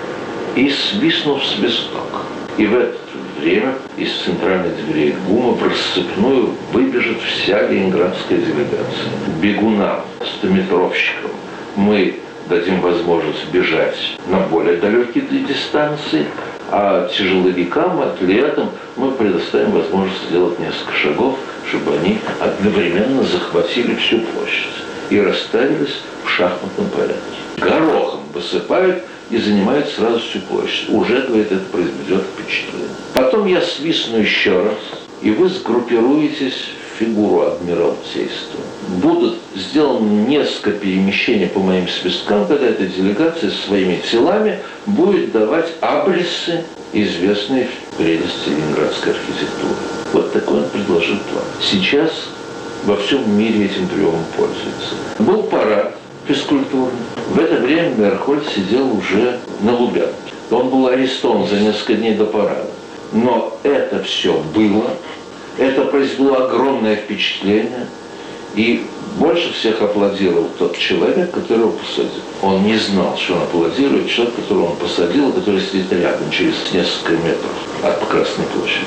и свистну в свисток. И в это время из центральных дверей ГУМа в рассыпную выбежит вся ленинградская делегация. Бегунам, стометровщикам мы дадим возможность бежать на более далекие дистанции, а тяжеловикам, атлетам мы предоставим возможность сделать несколько шагов, чтобы они одновременно захватили всю площадь и расставились в шахматном порядке. Горохом высыпают и занимают сразу всю площадь. Уже, говорит, это произведет впечатление. Потом я свистну еще раз, и вы сгруппируетесь в фигуру Адмиралтейства. Будут сделаны несколько перемещений по моим свисткам, когда эта делегация своими телами будет давать абриссы, известные прелести ленинградской архитектуры. Вот такой он предложил план. Сейчас во всем мире этим приемом пользуется. Был парад физкультурный. В это время Мейерхольд сидел уже на Лубянке. Он был арестован за несколько дней до парада. Но это все было. Это произвело огромное впечатление. И больше всех аплодировал тот человек, которого посадил. Он не знал, что он аплодирует человек, которого он посадил, который сидит рядом, через несколько метров от Красной площади.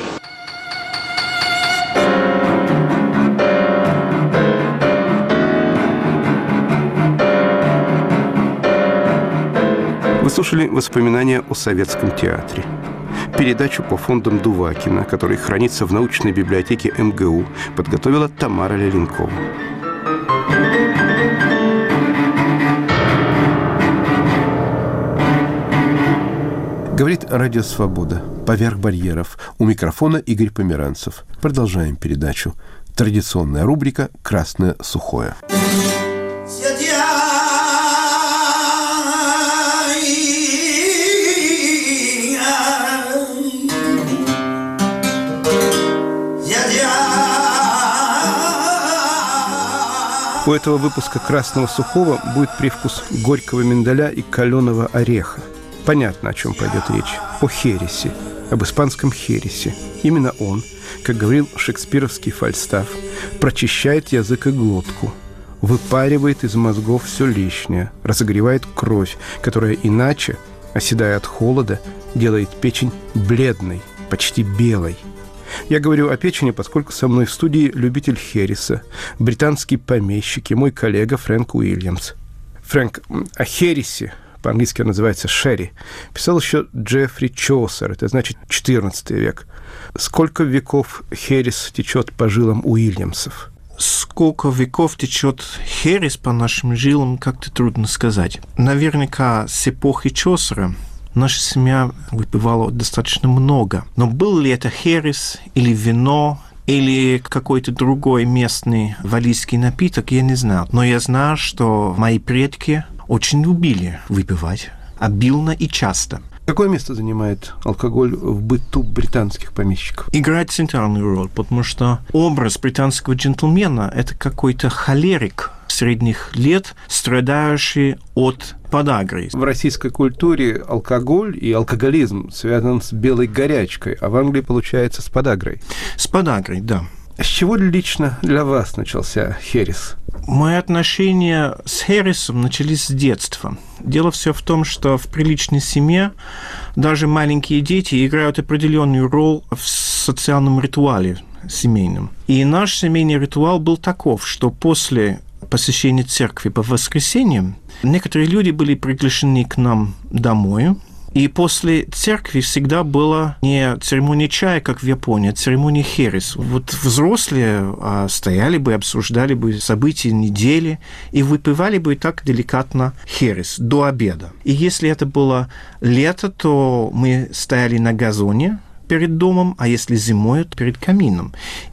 Вы слушали воспоминания о советском театре. Передачу по фондам Дувакина, который хранится в научной библиотеке МГУ, подготовила Тамара Леленкова. Говорит Радио Свобода. Поверх барьеров. У микрофона Игорь Померанцев. Продолжаем передачу. Традиционная рубрика «Красное сухое». У этого выпуска «Красного сухого» будет привкус горького миндаля и каленого ореха. Понятно, о чем пойдет речь. О хересе, об испанском хересе. Именно он, как говорил шекспировский Фальстаф, прочищает язык и глотку, выпаривает из мозгов все лишнее, разогревает кровь, которая иначе, оседая от холода, делает печень бледной, почти белой. Я говорю о печени, поскольку со мной в студии любитель хереса, британский помещик и мой коллега Фрэнк Уильямс. Фрэнк, о хересе, по-английски он называется шерри, писал еще Джеффри Чосер, это значит 14 век. Сколько веков херес течет по жилам Уильямсов? Сколько веков течет херес по нашим жилам, как-то трудно сказать. Наверняка с эпохи Чосера наша семья выпивала достаточно много. Но был ли это херес или вино, или какой-то другой местный валлийский напиток, я не знаю. Но я знаю, что мои предки очень любили выпивать обильно и часто. Какое место занимает алкоголь в быту британских помещиков? Играет центральную роль, потому что образ британского джентльмена – это какой-то холерик средних лет, страдающий от подагры. В российской культуре алкоголь и алкоголизм связан с белой горячкой, а в Англии, получается, с подагрой. С подагрой, да. С чего лично для вас начался херес? Мои отношения с хересом начались с детства. Дело все в том, что в приличной семье даже маленькие дети играют определенную роль в социальном ритуале семейном. И наш семейный ритуал был таков, что после посещения церкви по воскресеньям некоторые люди были приглашены к нам домой. И после церкви всегда была не церемония чая, как в Японии, а церемония херес. Вот взрослые стояли бы, обсуждали бы события недели и выпивали бы так деликатно херес до обеда. И если это было лето, то мы стояли на газоне перед домом, а если зимой, то перед камином.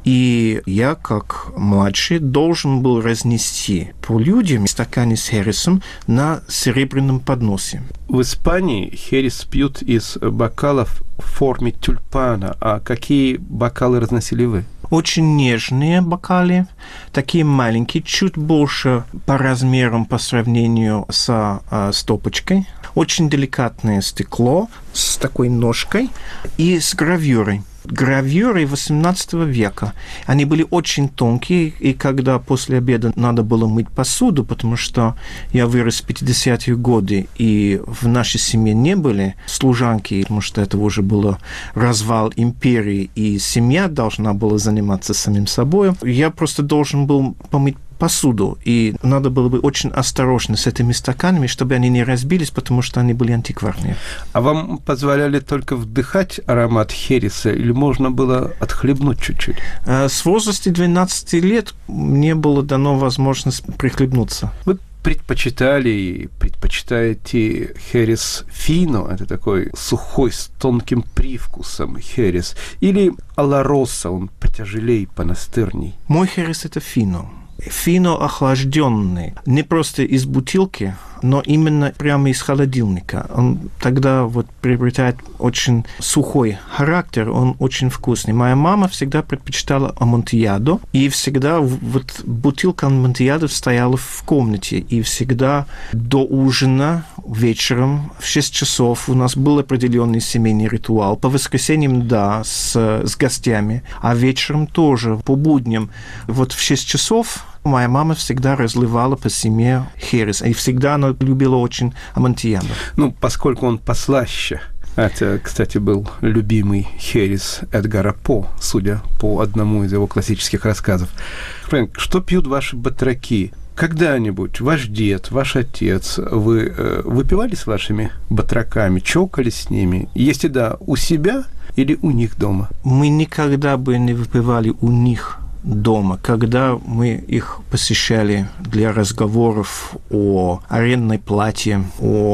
И я, как младший, должен был разнести по людям стаканы с хересом на серебряном подносе. В Испании херес пьют из бокалов в форме тюльпана. А какие бокалы разносили вы? Очень нежные бокалы, такие маленькие, чуть больше по размерам по сравнению со стопочкой. Очень деликатное стекло с такой ножкой и с гравюрой. Гравюры XVIII века. Они были очень тонкие, и когда после обеда надо было мыть посуду, потому что я вырос в 50-е годы, и в нашей семье не были служанки, потому что это уже был развал империи, и семья должна была заниматься самим собой. Я просто должен был помыть посуду, и надо было бы очень осторожно с этими стаканами, чтобы они не разбились, потому что они были антикварные. А вам позволяли только вдыхать аромат хереса, или можно было отхлебнуть чуть-чуть? С возраста 12 лет мне было дано возможность прихлебнуться. Вы предпочитали и предпочитаете херес фино, это такой сухой с тонким привкусом херес, или алароса, он потяжелей, понастырней? Мой херес – это фино. Фино охлажденный, не просто из бутылки, но именно прямо из холодильника. Он тогда вот приобретает очень сухой характер, он очень вкусный. Моя мама всегда предпочитала амонтьядо, и всегда вот бутылка амонтьядо стояла в комнате, и всегда до ужина вечером в 6 часов у нас был определенный семейный ритуал. По воскресеньям, да, с гостями, а вечером тоже, по будням. Вот в 6 часов моя мама всегда разливала по семье херес, и всегда она любила очень амонтьядо. Ну, поскольку он послаще. Это, кстати, был любимый херес Эдгара По, судя по одному из его классических рассказов. Фрэнк, что пьют ваши батраки? Когда-нибудь ваш дед, ваш отец, вы выпивали с вашими батраками, чокались с ними? Если да, у себя или у них дома? Мы никогда бы не выпивали у них дома, когда мы их посещали для разговоров о арендной плате,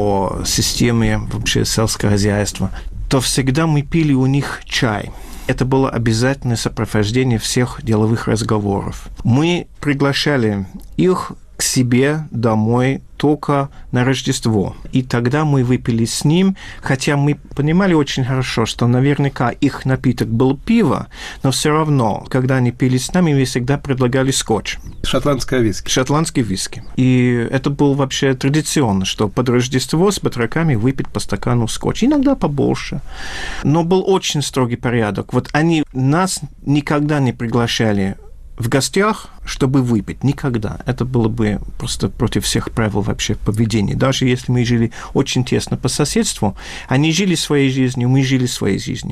о системе вообще сельского хозяйства, то всегда мы пили у них чай. Это было обязательное сопровождение всех деловых разговоров. Мы приглашали их к себе домой только на Рождество. И тогда мы выпили с ним, хотя мы понимали очень хорошо, что наверняка их напиток был пиво, но все равно, когда они пили с нами, мы всегда предлагали скотч. Шотландское виски. Шотландский виски. И это было вообще традиционно, что под Рождество с батраками выпить по стакану скотч. Иногда побольше. Но был очень строгий порядок. Вот они нас никогда не приглашали в гостях, чтобы выпить. Никогда. Это было бы просто против всех правил вообще поведения. Даже если мы жили очень тесно по соседству, они жили своей жизнью, мы жили своей жизнью.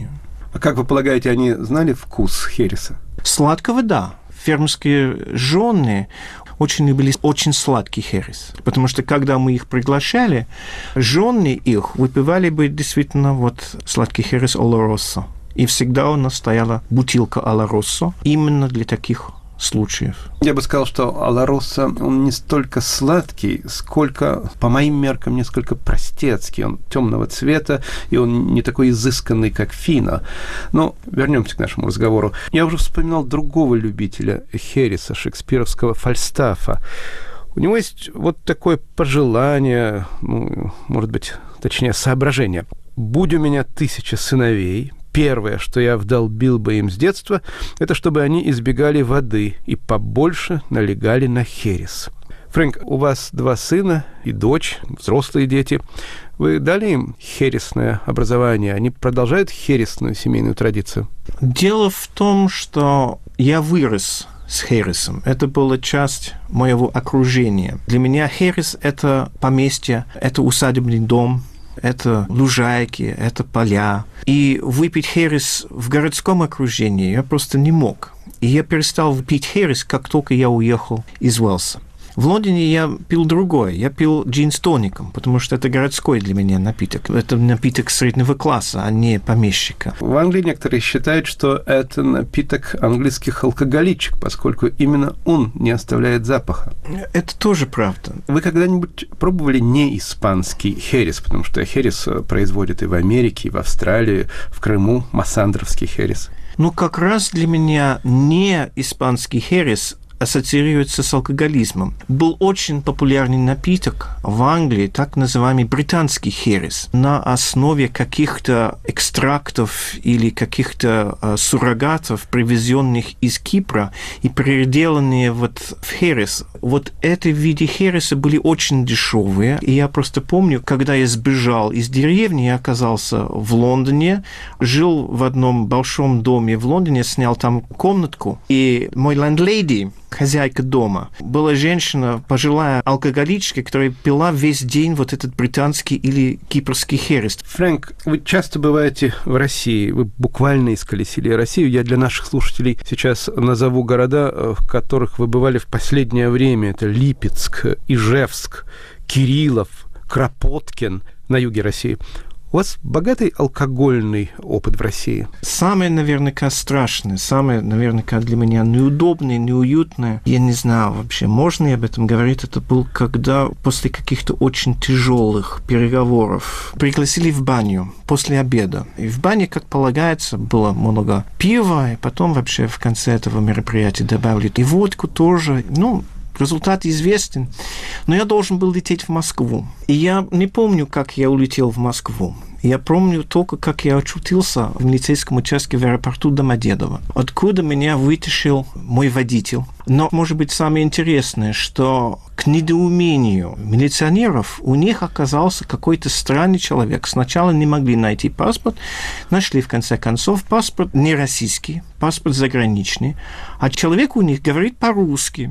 А как вы полагаете, они знали вкус хереса? Сладкого, да. Фермерские жены очень любили очень сладкий херес, потому что когда мы их приглашали, жены их выпивали бы действительно вот сладкий херес Олороссо. И всегда у нас стояла бутылка Олороссо именно для таких случаев. Я бы сказал, что Олороссо, он не столько сладкий, сколько, по моим меркам, несколько простецкий. Он темного цвета, и он не такой изысканный, как Фино. Но вернемся к нашему разговору. Я уже вспоминал другого любителя хереса, шекспировского Фальстафа. У него есть вот такое пожелание, может быть, точнее, соображение. «Будь у меня 1000 сыновей, первое, что я вдолбил бы им с детства, это чтобы они избегали воды и побольше налегали на херес». Фрэнк, у вас 2 сына и дочь, взрослые дети. Вы дали им хересное образование? Они продолжают хересную семейную традицию? Дело в том, что я вырос с хересом. Это была часть моего окружения. Для меня херес – это поместье, это усадебный дом, это лужайки, это поля. И выпить херес в городском окружении я просто не мог. И я перестал пить херес, как только я уехал из Уэльса. В Лондоне я пил другое. Я пил джин с тоником, потому что это городской для меня напиток. Это напиток среднего класса, а не помещика. В Англии некоторые считают, что это напиток английских алкоголичек, поскольку именно он не оставляет запаха. Это тоже правда. Вы когда-нибудь пробовали не испанский херес? Потому что херес производят и в Америке, и в Австралии, в Крыму, массандровский херес. Ну, как раз для меня не испанский херес ассоциируется с алкоголизмом. Был очень популярный напиток в Англии, так называемый британский херес, на основе каких-то экстрактов или каких-то суррогатов, привезенных из Кипра и переделанные вот в херес. Вот эти виды хереса были очень дешевые, и я просто помню, когда я сбежал из деревни, я оказался в Лондоне, жил в одном большом доме в Лондоне, снял там комнатку, и мой лендлейди, хозяйка дома, была женщина, пожилая алкоголичка, которая пила весь день вот этот британский или кипрский херес. Фрэнк, вы часто бываете в России, вы буквально исколесили Россию. Я для наших слушателей сейчас назову города, в которых вы бывали в последнее время. Это Липецк, Ижевск, Кириллов, Кропоткин на юге России. У вас богатый алкогольный опыт в России? Самое, наверняка, страшное, самое, наверняка, для меня неудобное, неуютное, я не знаю вообще, можно ли об этом говорить, это был, когда после каких-то очень тяжелых переговоров пригласили в баню после обеда. И в бане, как полагается, было много пива, и потом вообще в конце этого мероприятия добавили и водку тоже, результат известен, но я должен был лететь в Москву. И я не помню, как я улетел в Москву. Я помню только, как я очутился в милицейском участке в аэропорту Домодедово, откуда меня вытащил мой водитель. Но, может быть, самое интересное, что к недоумению милиционеров у них оказался какой-то странный человек. Сначала не могли найти паспорт, нашли, в конце концов, паспорт не российский, паспорт заграничный, а человек у них говорит по-русски,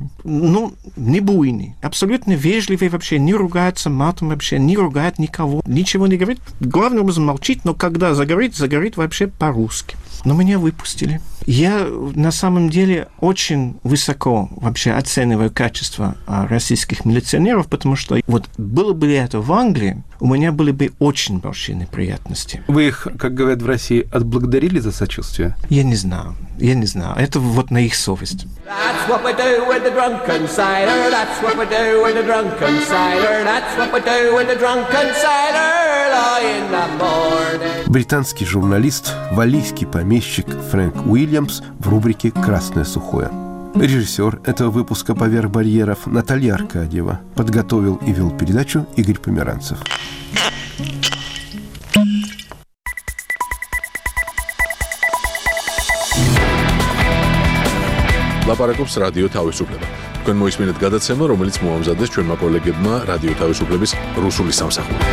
не буйный, абсолютно вежливый вообще, не ругается матом вообще, не ругает никого, ничего не говорит, главным образом молчит, но когда заговорит вообще по-русски. Но меня выпустили. Я на самом деле очень высоко вообще оцениваю качество российских милиционеров, потому что вот было бы это в Англии, у меня были бы очень большие неприятности. Вы их, как говорят в России, отблагодарили за сочувствие? Я не знаю. Это вот на их совесть. Британский журналист, валлийский помещик Фрэнк Уильямс в рубрике «Красное сухое». Режиссер этого выпуска «Поверх барьеров» Наталья Аркадьева. Подготовил и вел передачу Игорь Померанцев. ლაპარაკობს რადიო თავისუფლება. თქვენ მოისმინეთ გადაცემა, რომელიც მოამზადეს ჩვენმა კოლეგებმა რადიო თავისუფლების რუსული სამსახურიდან.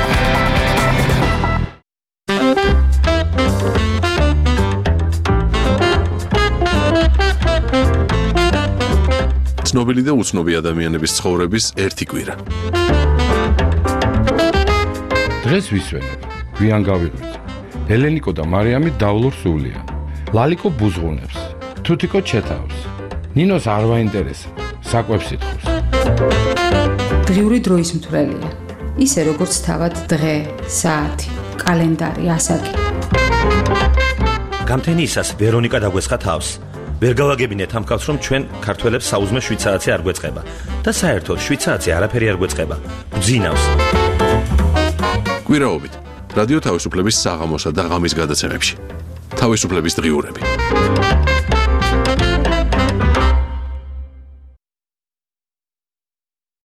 ცნობილი და უცნობი ადამიანების ცხოვრების ერთი კვირა. დღეს ვისვენებ, გვიან გავიღვიძე. ელენიკო და მარიამი დავლურ სულიან. ლალიკო ბუზღუნებს, თუთიკო ჩეთავს. ნინოს არ ვაინტერესა, საკვებს ითხოვს. დღიური დროის მთვრელია. ისე როგორც თავად დღე, საათი, კალენდარი, ასაკი. გამთენიისას ვერონიკა დაგვესხა თავს. ვერ გავაგებინეთ ამ ხალხს, რომ ჩვენ ქართველებს საუზმე 7 საათი არ გვეწყება და საერთოდ 7 საათი არაფერი არ გვეწყება. ბძინავს. კვირაობით რადიო თავისუფლების საღამოსა და ღამის გადაცემებში. თავისუფლების დღიურები.